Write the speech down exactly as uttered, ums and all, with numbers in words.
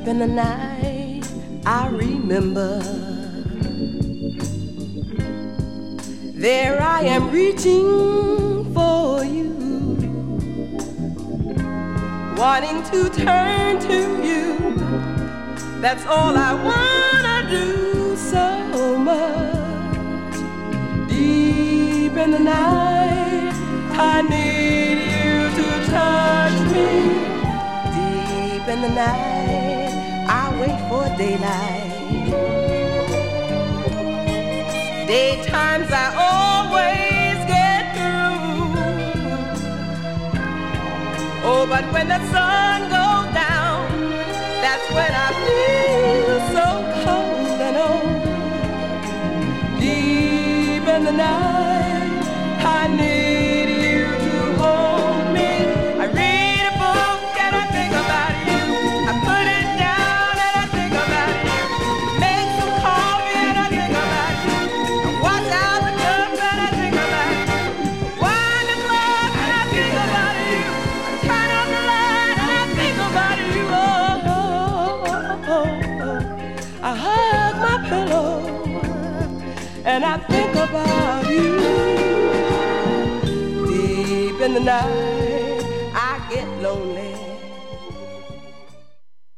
Deep in the night, I remember. There I am reaching for you, wanting to turn to you. That's all I wanna do so much. Deep in the night, I need you to touch me. Deep in the night, I wait for daylight. Daytimes I always get through. Oh, but when the sun goes down, that's when I feel so cold and old. Deep in the night, I need you to hold me. I read a book and I think about you. I put it down and I think about you. Make some coffee and I think about you. I wash out the cups and I think about you. Wind the clock and I think about you. I turn on the light and I think about you. Oh, oh, oh, oh. I hug my pillow and I think about you. Deep in the night, I get lonely.